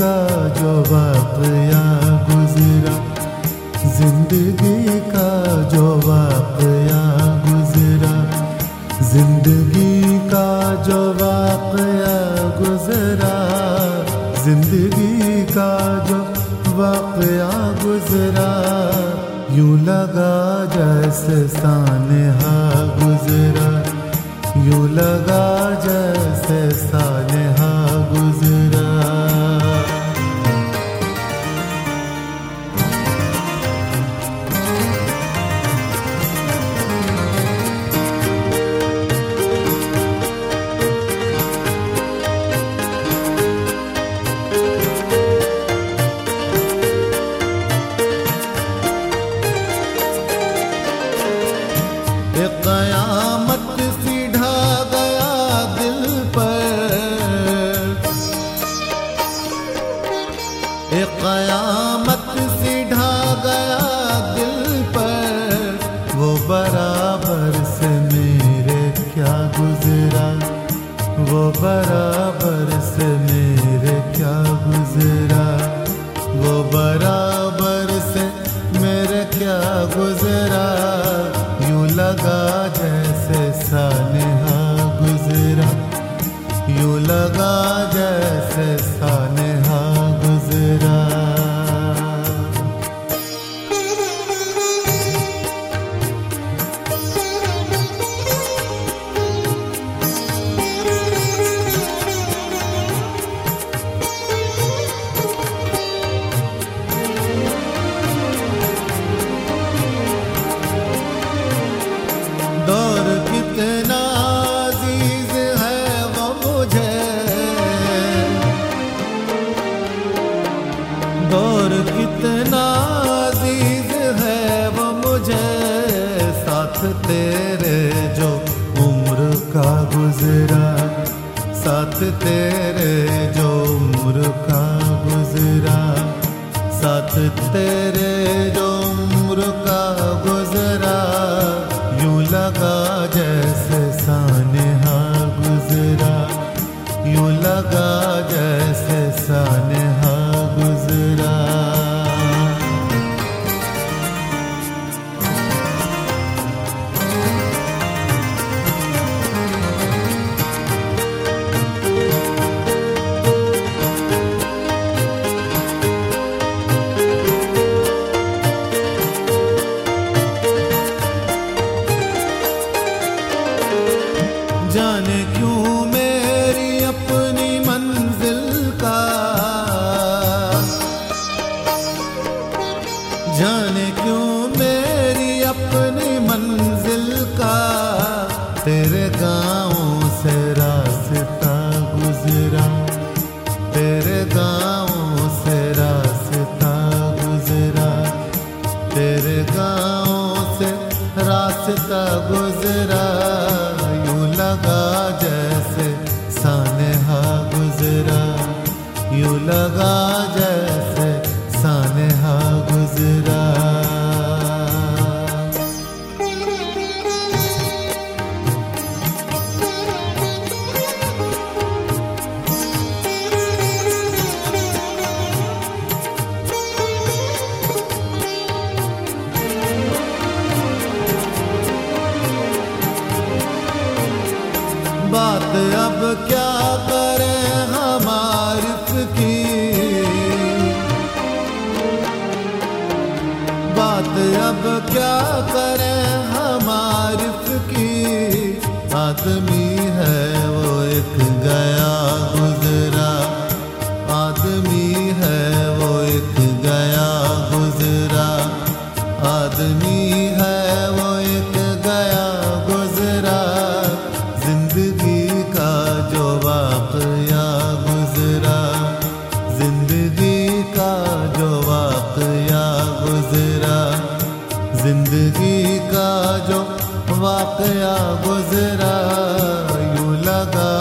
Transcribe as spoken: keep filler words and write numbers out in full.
का जो वाक़या गुज़रा, जिंदगी का जो वाक़या गुज़रा, जिंदगी का जो वाक़या गुज़रा, जिंदगी का जो वाक़या गुज़रा, यूं लगा जैसे सानहा गुज़रा, यूं लगा जैसे सानहा गुज़रा। क़यामत सी ढा गया दिल पर, एक क़यामत सी ढा गया दिल पर, वो बराबर से मेरे क्या गुज़रा, वो बराबर से मेरे क्या गुज़रा, वो बराबर से मेरे क्या गुज़रा, यूं लगा जैसे सानहा गुज़रा, यूं लगा जैसे सानहा गुज़रा। दौर कितना अजीज है वो मुझे, दौर कितना अजीज है वो मुझे, साथ तेरे जो उम्र का गुज़रा, साथ तेरे जो उम्र का गुज़रा, साथ तेरे जो उम्र का गुज़रा, यूं लगा जैसे सानहा गुज़रा, यूं लगा जैसे सानहा गुज़रा। जाने क्यों मेरी अपनी मंजिल का, जाने क्यों मेरी अपनी मंजिल का, तेरे गाँव से रास्ता गुज़रा, तेरे गाँव से रास्ता गुज़रा, तेरे गाँव से रास्ता गुज़रा, यूं लगा जैसे सानहा गुज़रा, यूं लगा जैसे सानहा गुज़रा। बात अब क्या करें हम आरिफ की, बात अब क्या करें हम आरिफ की, आदमी है वो एक गया गुज़रा, आदमी है वो एक गया गुज़रा, आदमी है वो एक गया गुज़रा, जिंदगी का जो वाक़या गुज़रा, जिंदगी का जो वाक़या गुज़रा, जिंदगी का जो वाक़या गुज़रा, यूं लगा